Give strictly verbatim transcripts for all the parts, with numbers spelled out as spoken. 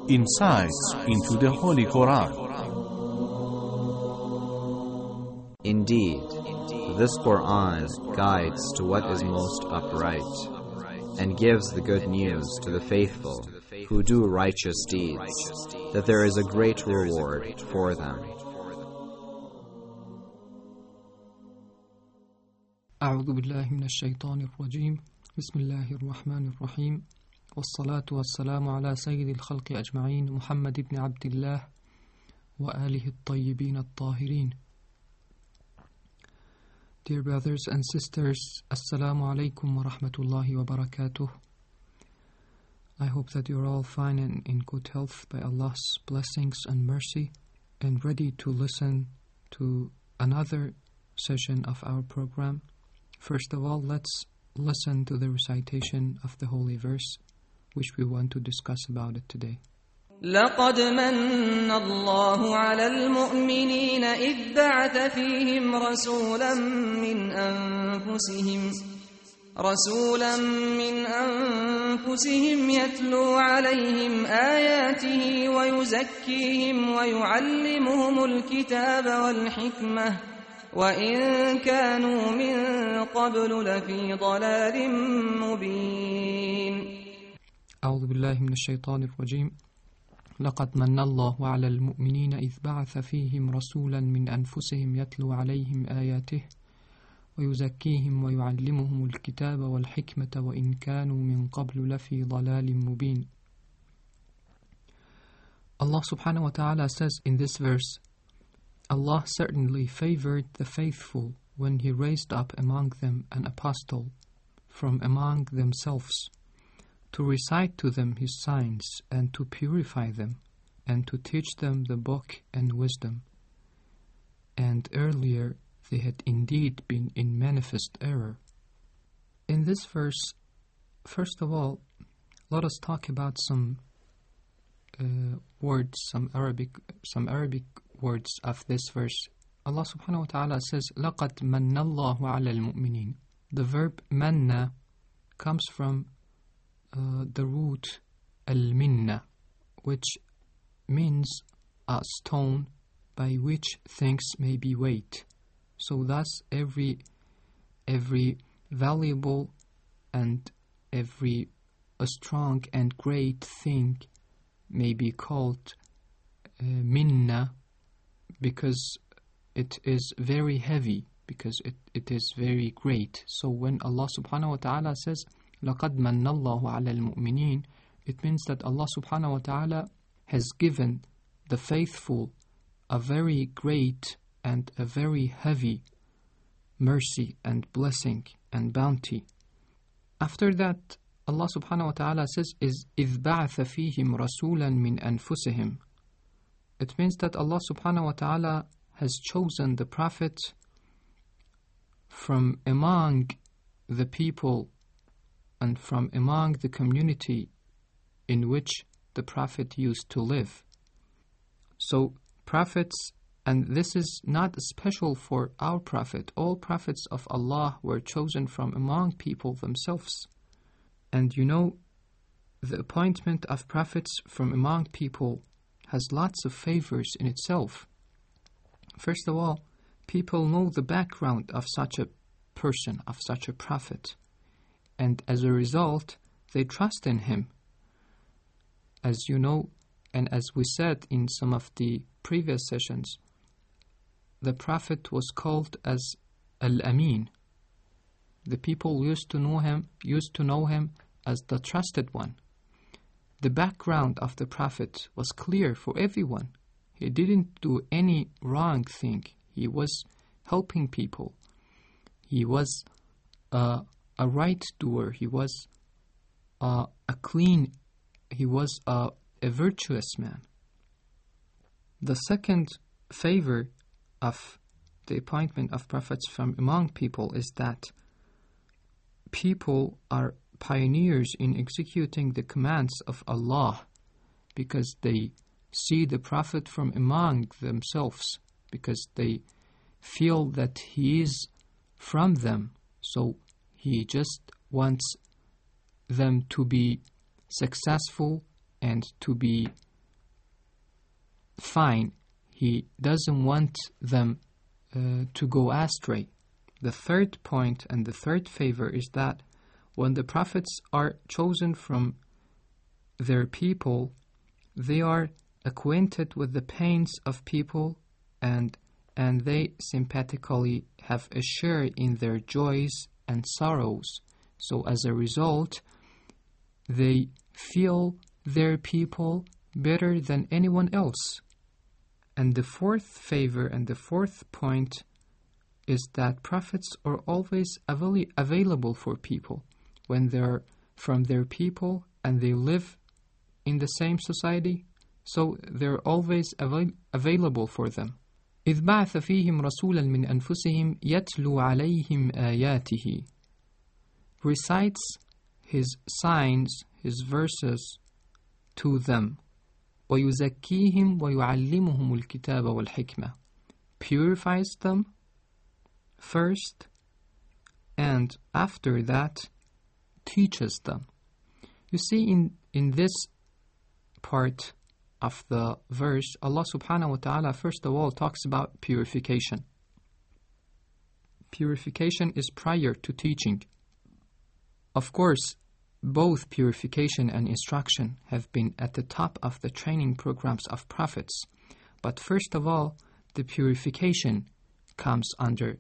insights into the Holy Quran. Indeed, this Quran guides to what is most upright, and gives the good news to the faithful who do righteous deeds, that there is a great reward for them. أعوذ بالله من الشيطان الرجيم بسم الله الرحمن الرحيم والصلاة والسلام على سيد الخلق أجمعين محمد بن عبد الله وآله الطيبين الطاهرين. Dear brothers and sisters, Assalamu alaikum wa rahmatullahi wa barakatuh. I hope that you're all fine and in good health by Allah's blessings and mercy, and ready to listen to another session of our program. First of all, let's listen to the recitation of the holy verse, which we want to discuss about it today. لقد من الله على المؤمنين إذ بعث فيهم رسولا من أنفسهم رسولا من أنفسهم يتلو عليهم آياته ويزكيهم ويعلمهم الكتاب والحكمة وإن كانوا من قبل لفي ضلال مبين. أعوذ بالله من الشيطان الرجيم. لقد من الله على المؤمنين إذ بعث فيهم رسولا من أنفسهم يتلو عليهم آياته ويزكيهم ويعلمهم الكتاب والحكمة وإن كانوا من قبل لفي ضلال مبين. Allah subhanahu wa ta'ala says in this verse, Allah certainly favored the faithful when He raised up among them an apostle from among themselves, to recite to them His signs, and to purify them, and to teach them the book and wisdom. And earlier they had indeed been in manifest error. In this verse, first of all, let us talk about some uh, words, some Arabic, some Arabic words of this verse. Allah subhanahu wa ta'ala says, لَقَدْ مَنَّ اللَّهُ عَلَى الْمُؤْمِنِينَ. The verb manna comes from Uh, the root al-minna, which means a stone by which things may be weighed. So thus every every valuable and every a strong and great thing may be called uh, minna, because it is very heavy, because it, it is very great. So when Allah subhanahu wa ta'ala says لَقَدْ مَنَّ اللَّهُ عَلَى الْمُؤْمِنِينَ, it means that Allah subhanahu wa ta'ala has given the faithful a very great and a very heavy mercy and blessing and bounty. After that, Allah subhanahu wa ta'ala says, is إِذْ بَعَثَ فِيهِمْ رَسُولًا مِنْ أَنفُسِهِمْ. It means that Allah subhanahu wa ta'ala has chosen the Prophet from among the people and from among the community in which the Prophet used to live. So prophets, and this is not special for our Prophet, all prophets of Allah were chosen from among people themselves. And you know, the appointment of prophets from among people has lots of favors in itself. First of all, people know the background of such a person, of such a prophet. And as a result, they trust in him. As you know, and as we said in some of the previous sessions, the Prophet was called as Al-Amin. The people used to know him, used to know him as the trusted one. The background of the Prophet was clear for everyone. He didn't do any wrong thing. He was helping people. He was uh, a right doer. He was uh, a clean, he was a, a virtuous man. The second favor of the appointment of prophets from among people is that people are pioneers in executing the commands of Allah, because they see the Prophet from among themselves, because they feel that he is from them. So he just wants them to be successful and to be fine. He doesn't want them uh, to go astray. The third point and the third favor is that when the prophets are chosen from their people, they are acquainted with the pains of people and and they sympathetically have a share in their joys and sorrows. So as a result, they feel their people better than anyone else. And the fourth favor and the fourth point is that prophets are always avail- available for people when they're from their people and they live in the same society, so they're always avail- available for them. إذ بعث فيهم رسولا من أنفسهم يتلو عليهم آياته, recites his signs, his verses to them. ويزكيهم ويعلمهم الكتاب والحكمة, purifies them first and after that teaches them. You see, in, in this part of the verse, Allah subhanahu wa ta'ala first of all talks about purification. Purification is prior to teaching. Of course, both purification and instruction have been at the top of the training programs of prophets. But first of all, the purification comes under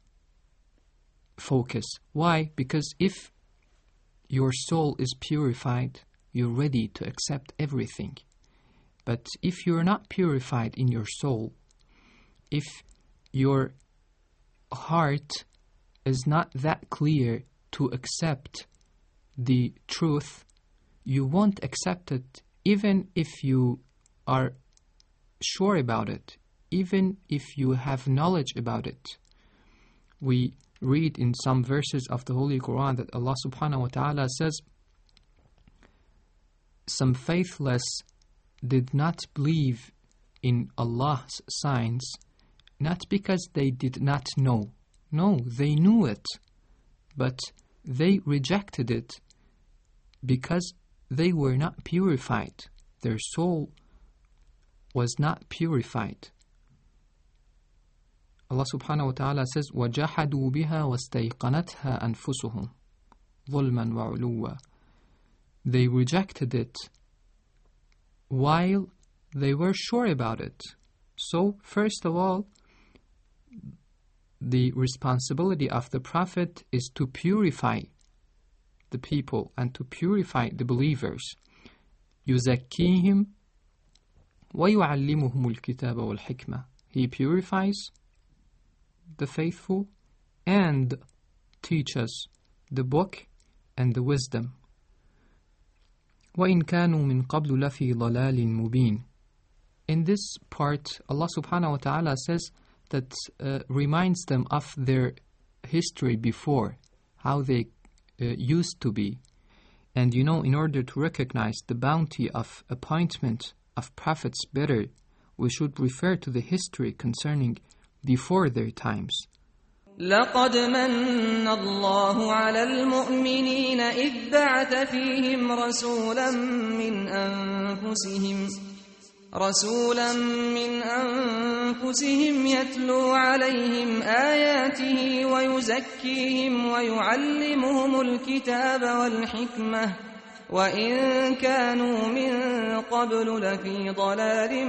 focus. Why? Because if your soul is purified, you're ready to accept everything. But if you're not purified in your soul, if your heart is not that clear to accept the truth, you won't accept it even if you are sure about it, even if you have knowledge about it. We read in some verses of the Holy Quran that Allah subhanahu wa ta'ala says, some faithless did not believe in Allah's signs, not because they did not know. No, they knew it, but they rejected it because they were not purified. Their soul was not purified. Allah subhanahu wa ta'ala says, وَجَحَدُوا بِهَا وَاسْتَيْقَنَتْهَا أَنفُسُهُمْ ظُلْمًا وَعُلُوًّا. They rejected it while they were sure about it. So, first of all, the responsibility of the Prophet is to purify the people and to purify the believers. يُزَكِّيهِمْ وَيُعَلِّمُهُمُ الْكِتَابَ وَالْحِكْمَةِ. He purifies the faithful and teaches the book and the wisdom. وَإِن كَانُوا مِن قَبْلُ لَفِي ضَلَالٍ مُبِينٍ. In this part, Allah subhanahu wa ta'ala says that uh, reminds them of their history before, how they uh, used to be. And you know, in order to recognize the bounty of appointment of prophets better, we should refer to the history concerning before their times. لقد من الله على المؤمنين إذ بعث فيهم رسولا من أنفسهم رسولا من أنفسهم يتلو عليهم آياته ويزكيهم ويعلمهم الكتاب والحكمة وإن كانوا من قبل لفي ضلال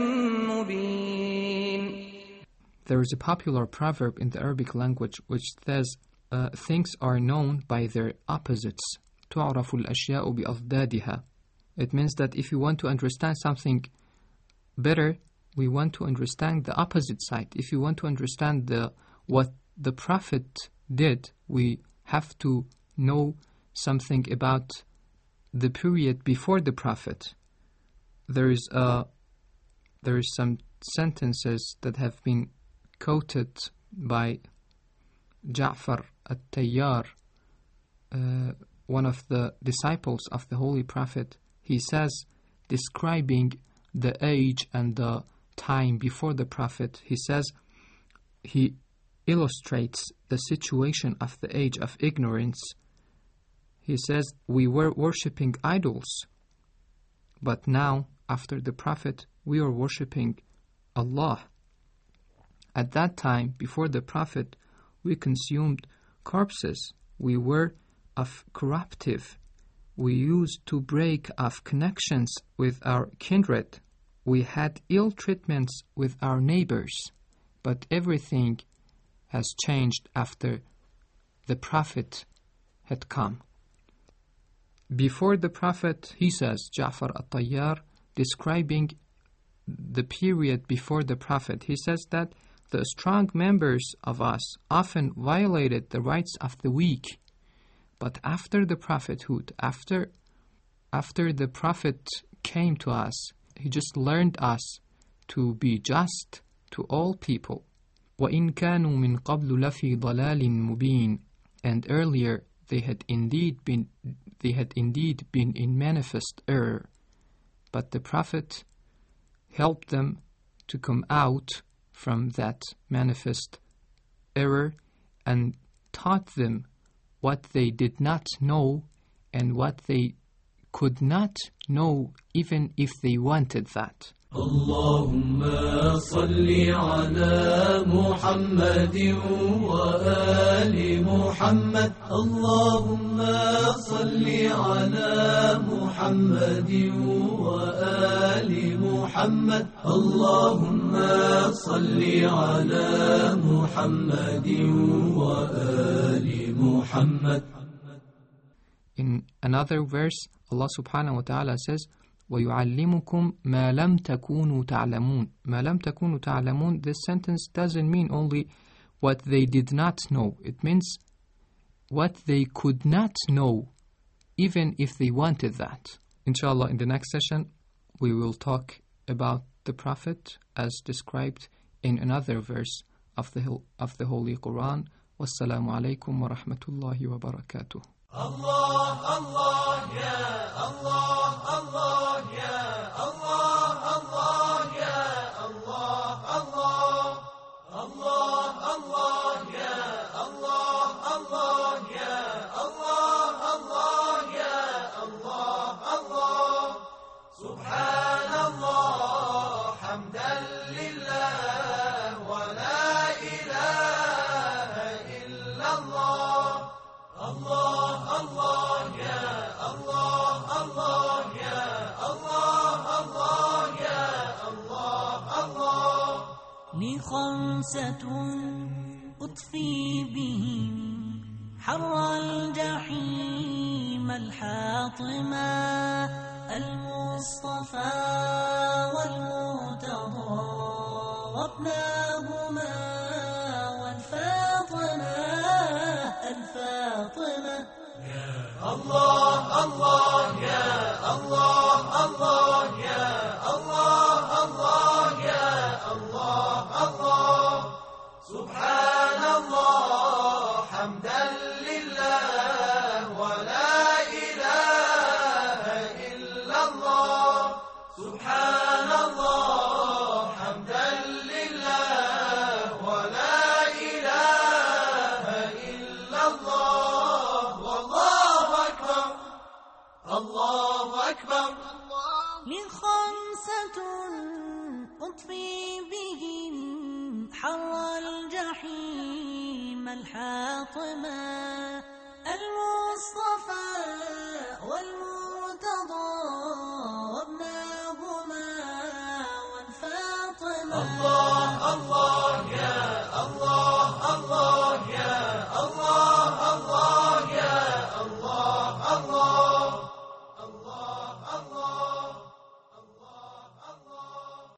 مبين. There is a popular proverb in the Arabic language which says, uh, things are known by their opposites. تُعْرَفُ الْأَشْيَاءُ بِأَضْدَادِهَا. It means that if you want to understand something better, we want to understand the opposite side. If you want to understand the what the Prophet did, we have to know something about the period before the Prophet. There is a, there is some sentences that have been quoted by Ja'far al-Tayyar, uh, one of the disciples of the Holy Prophet. He says, describing the age and the time before the Prophet, he says, he illustrates the situation of the age of ignorance. He says, we were worshipping idols, but now, after the Prophet, we are worshipping Allah. At that time, before the Prophet, we consumed corpses. We were of corruptive. We used to break off connections with our kindred. We had ill treatments with our neighbors. But everything has changed after the Prophet had come. Before the Prophet, he says, Ja'far al-Tayyar, describing the period before the Prophet, he says that the strong members of us often violated the rights of the weak. But after the prophethood, after, after the Prophet came to us, he just learned us to be just to all people. وَإِن كَانُوا مِن قَبْلُ لَفِي ضَلَالٍ مُبِينٍ. And earlier they had indeed been they had indeed been in manifest error. But the Prophet helped them to come out from that manifest error and taught them what they did not know and what they could not know even if they wanted that. اللهم صل على محمد وآل محمد اللهم صل على محمد وآل محمد اللهم صل على محمد وآل محمد. In another verse, Allah subhanahu wa ta'ala says, وَيُعَلِّمُكُمْ مَا لَمْ تَكُونُوا تَعْلَمُونَ. مَا لَمْ تَكُونُوا تَعْلَمُونَ. This sentence doesn't mean only what they did not know. It means what they could not know, even if they wanted that. Inshallah, in the next session, we will talk about the Prophet as described in another verse of the, of the Holy Quran. Wassalamu alaikum wa rahmatullahi wa barakatuh. Allah, Allah, ya Allah, Allah, ya Allah, Allah, ya Allah, Allah, Allah, Allah, ya Allah, Allah, ya Allah, Allah, ya Allah, Allah. Subhanallah, hamdan lillah, wa la ilaha illallah. Allah, Allah, ya Allah, Allah, ya Allah, Allah, ya Allah, Allah. لي خمسة أطفي بهم حر الجحيم الحاطمة المصطفى والمرتضى وابناهما والفاطمة الفاطمة. Allah, Allah, ya Allah, Allah, ya Allah, Allah, ya Allah, Allah. Subhanallah, hamdan lillah, wa la ilaha illallah. Subhanallah, hamdan lillah, wa la ilaha illallah. Wallahu akbar, Allahu akbar. لخمسة أطفي بهم حر الجحيم الحاطمة المصطفى والمرتضى وابناهما والفاطمة.